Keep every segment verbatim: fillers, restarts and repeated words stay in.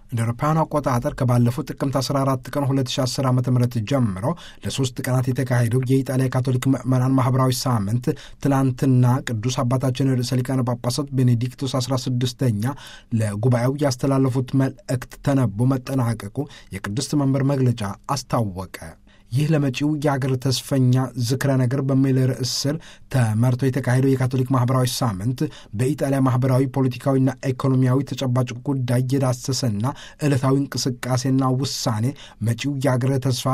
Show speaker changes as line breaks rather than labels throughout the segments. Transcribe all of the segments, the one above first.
እንደ አውሮፓውያን አቆጣጠር ከባለፈው ጥቅምት አስራ አራት ቀን ሁለት ሺህ አስር ዓ.ም ጀምሮ ለሶስት ቀናት የተካሄደው የኢጣሊያ ካቶሊክ ምዕመናን ማህበራዊ ሳምንት ትላንትና ቅዱስ አባታችን ርዕሰ ሊቃነ ጳጳሳት ቤኔዲክቶስ አስራ ስድስተኛ ለጉባኤው ያስተላለፉት መልእክት ተነቦ መጠናቀቁ የቅድስት መንበር መግለጫ አስታወቀ። ይህ ለመጪው የአገር ተስፈኛ ዝክረ ነገር በሚል ርዕስ ስር ተመርቶ የተካሄደው የካቶሊክ ማህበራዊ ሳምንት በኢጣሊያ ማህበራዊ፣ ፖለቲካዊና ኢኮኖሚያዊ ተጨባጭ ጉዳይ የዳሰሰና ዕለታዊ እንቅስቃሴና ውሳኔ መጪው የአገር ተስፋ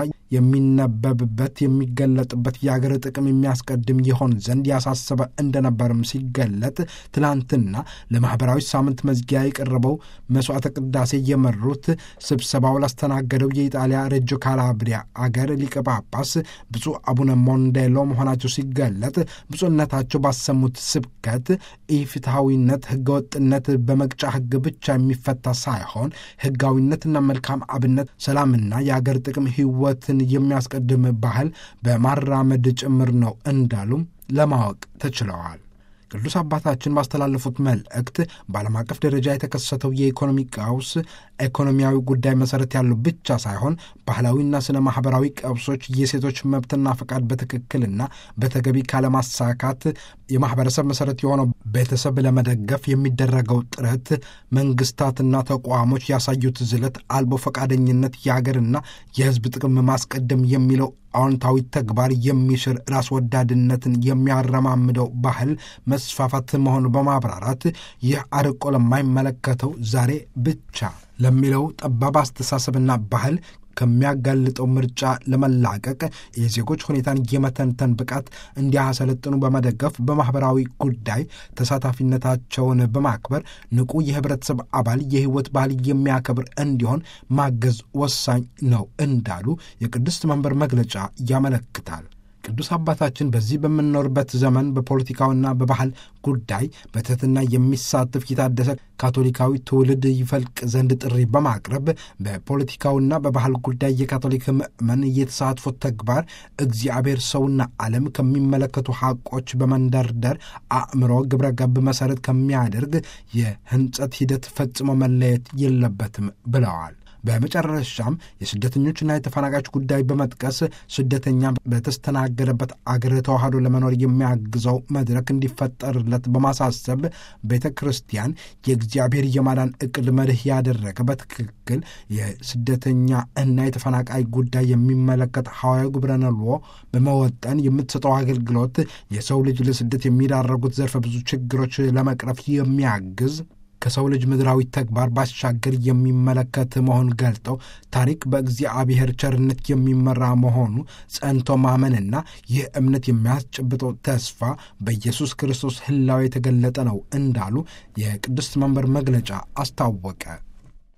የሚነበብበት የሚገለጥበት የአገር ጥቅም የሚያስቀድም ይሆን ዘንድ ያሳሰበ እንደነበርም ሲገለጥ ትላንትና ለማህበራዊ ሳምንት መዝጊያ የቀረበው መስዋዕተ ቅዳሴ የመሩት ስብሰባው ላስተናገደው የኢጣሊያ ሬጆ ካላብሪያ አገር ሊቀ ጳጳስ ብፁዕ አቡነ ሞንዴሎ መሆናቸው ሲገለጥ ብፁዕነታቸው ባሰሙት ስብከት ኢፍትሐዊነት፣ ህገወጥነት በመቅጫ ህግ ብቻ የሚፈታ ሳይሆን ህጋዊነትና መልካም አብነት፣ ሰላምና የአገር ጥቅም ህይወትን የሚያስቀድም ባህል በማራመድ ጭምር ነው እንዳሉም ለማወቅ ተችለዋል። ቅዱስ አባታችን ባስተላለፉት መልእክት በዓለም አቀፍ ደረጃ የተከሰተው የኢኮኖሚ ቀውስ ኢኮኖሚያዊ ጉዳይ መሰረት ያለው ብቻ ሳይሆን ባህላዊና ስነ ማህበራዊ ቀውሶች፣ የሴቶች መብትና ፈቃድ በትክክልና በተገቢ ካለማሳካት፣ የማህበረሰብ መሰረት የሆነው ቤተሰብ ለመደገፍ የሚደረገው ጥረት፣ መንግስታትና ተቋሞች ያሳዩት ዝለት አልቦ ፈቃደኝነት፣ የሀገርና የህዝብ ጥቅም ማስቀደም የሚለው አዎንታዊ ተግባር የሚሽር ራስ ወዳድነትን የሚያረማምደው ባህል መስፋፋት መሆኑ በማብራራት ይህ አርቆ ለማይመለከተው ዛሬ ብቻ ለሚለው ጠባብ አስተሳሰብና ባህል ከሚያጋልጠው ምርጫ ለመላቀቅ የዜጎች ሁኔታን የመተንተን ብቃት እንዲያሰለጥኑ በመደገፍ በማህበራዊ ጉዳይ ተሳታፊነታቸውን በማክበር ንቁ የህብረተሰብ አባል የህይወት ባህል የሚያከብር እንዲሆን ማገዝ ወሳኝ ነው እንዳሉ የቅድስት መንበር መግለጫ ያመለክታል። ቅዱስ አባታችን በዚህ በምንኖርበት ዘመን በፖለቲካውና በባህል ጉዳይ በትሕትና የሚሳተፍ የታደሰ ካቶሊካዊ ትውልድ ይፈልቅ ዘንድ ጥሪ በማቅረብ በፖለቲካውና በባህል ጉዳይ የካቶሊክ ምዕመን የተሳትፎ ተግባር እግዚአብሔር ሰውና ዓለም ከሚመለከቱ ሐቆች በመንደርደር አእምሮ ግብረ ገብ መሠረት ከሚያደርግ የህንጸት ሂደት ፈጽሞ መለየት የለበትም ብለዋል። በመጨረሻም የስደተኞችና የተፈናቃዮች ጉዳይ በመጥቀስ ስደተኛ በተስተናገደበት አገር ተዋህዶ ለመኖር የሚያግዘው መድረክ እንዲፈጠርለት በማሳሰብ ቤተ ክርስቲያን የእግዚአብሔር የማዳን ዕቅድ መርህ ያደረገ በትክክል የስደተኛ እና የተፈናቃይ ጉዳይ የሚመለከት ሐዋርያዊ ግብረ መልዎ በመወጠን የምትሰጠው አገልግሎት የሰው ልጅ ለስደት የሚዳረጉት ዘርፈ ብዙ ችግሮች ለመቅረፍ የሚያግዝ ከሰው ልጅ ምድራዊ ተግባር ባሻገር የሚመለከት መሆን ገልጠው ታሪክ በእግዚአብሔር ቸርነት የሚመራ መሆኑ ጸንቶ ማመንና ይህ እምነት የሚያስጨብጠው ተስፋ በኢየሱስ ክርስቶስ ሕላዌ የተገለጠ ነው እንዳሉ የቅድስት መንበር መግለጫ አስታወቀ።